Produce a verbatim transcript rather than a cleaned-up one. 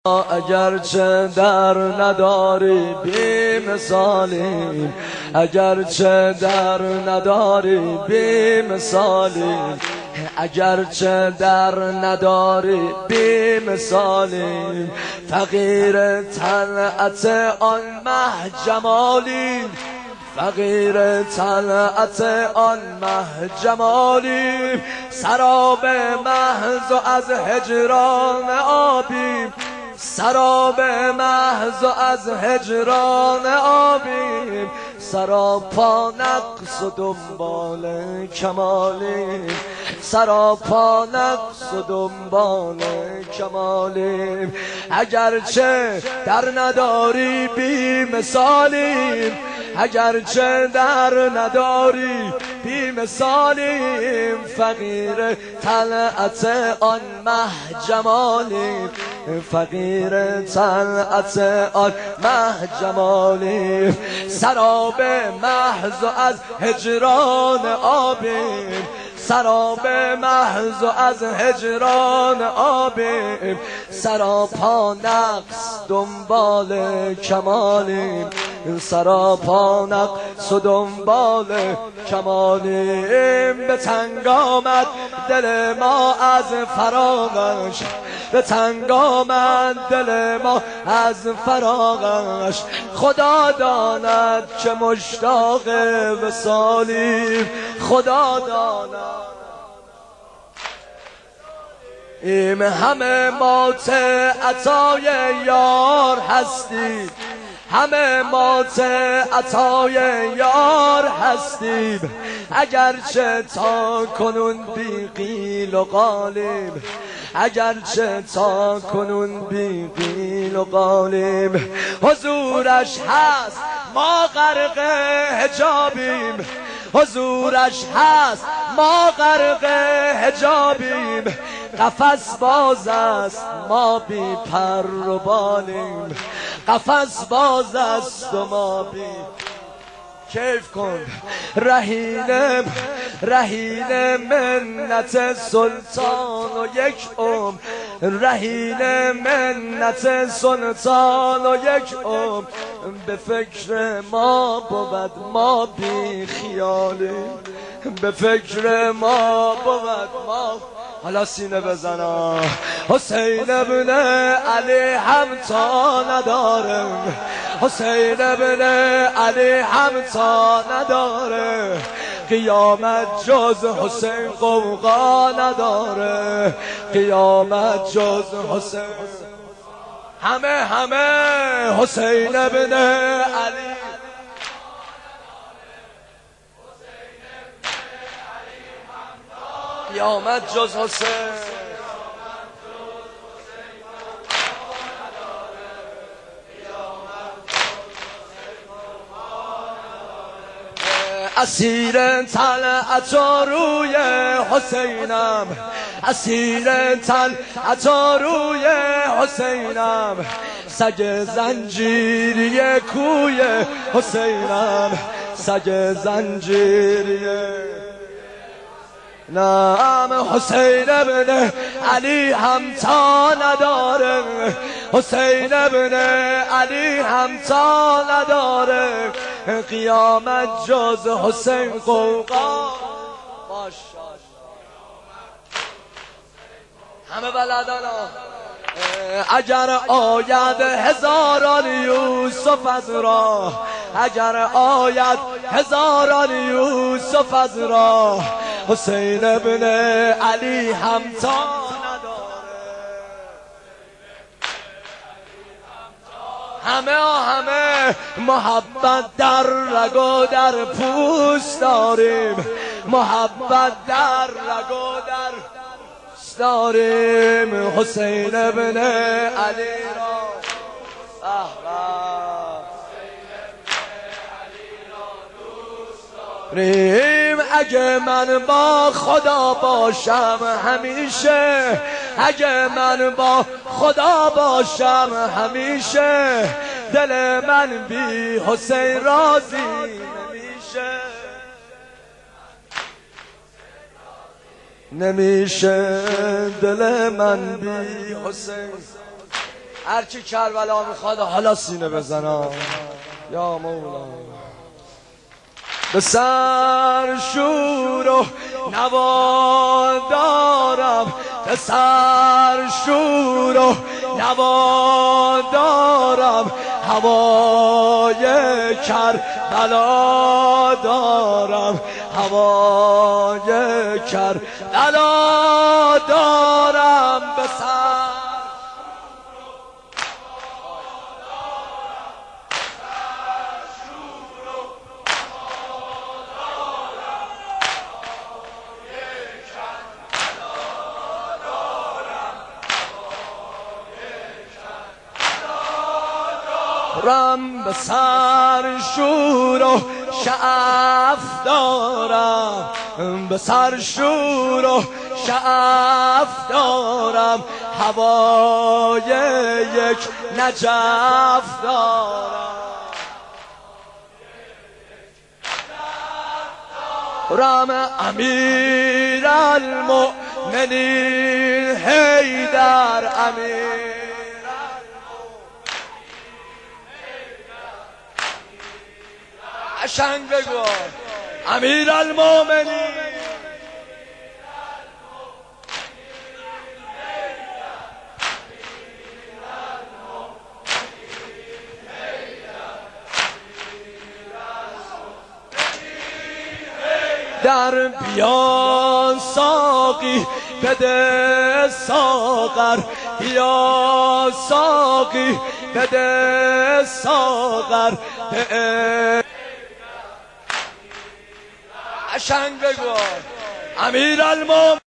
اگرچه در نداری بی مثالی، اگرچه در نداری بی مثالی، اگرچه در نداری بی مثالی، فقیر طلعت آن مه جمالی، فقیر طلعت آن مه جمالی، سراب محض از هجران آبی، سراب محض از هجران آبی، سراپا نقص و دنبال کمالی، سراپا نقص و دنبال کمالی، اگرچه در نداری بی مثالی، اگرچه در نداری بی مثالی، فقیر طلعت آن مه جمالی، فقیر طلعت آن مه جمالی، سراب محض از هجران آبی، سراب محض از هجران آبی، سراپا نقص دنبال کمالی، سراپا نقص و دنبال کمالی، به تنگ آمد دل ما از فراغش، به تنگ آمد دل ما از فراغش، خدا داند که مشتاق وصالی، خدا داند این همه مات عطای یار هستی، همه مات عطای یار هستیم، اگرچه تا کنون بی قیل و قالیم، اگرچه تا کنون بی قیل و قالیم، حضورش هست ما غرق حجابیم، حضورش هست ما غرق حجابیم، قفس باز است ما بی پر و بالیم، قفس باز است و ما بی کیف کن، رهین رهین منت سلطان و یک عمر، رهین منت سلطان و یک عمر، به فکر ما بود ما بی خیالیم، به فکر ما بود ما. حالا سینه بزنا حسین ابن علی هم تا نداره، حسین ابن علی هم تا نداره، قیامت جز حسین قوقا نداره، قیامت جز حسین، همه همه حسین ابن علی، قیامت جز حسین، اسیر طلعت روی حسینم، اسیر طلعت روی حسینم، سگ زنجیری کوی حسینم، سگ زنجیری نام، حسین ابن علی هم تا نداره، حسین ابن علی هم تا نداره، قیامت جز حسین قوقا. همه بلدانا اگر آید هزاران یوسف از راه، اگر آید هزاران یوسف از راه، حسین ابن علی هم تا نداره، همه همه محبت در رگ و در پوست داریم، محبت در رگ و در پوست داریم، حسین ابن علی را ریم، اگه من با خدا باشم همیشه، اگه من با خدا باشم همیشه، دل من بی حسین راضی نمیشه، نمیشه دل من بی حسین. هرچی کربلا میخواد حالا سینه بزنم یا مولا. به سر شور و نوا دارم، به سر شور و نوا دارم، هوای کربلا دارم، هوای کربلا دارم. به سر رم به سر شور و شعف دارم، به سر شور و شعف دارم، هوای یک نجف دارم. رم امیر المؤمنین حیدر، امیر قشنگ بگو امیر المؤمنین. در بیا ساقی بده ساغر، بیا ساقی بده ساغر، قشنگ بگو امیر المؤمنین.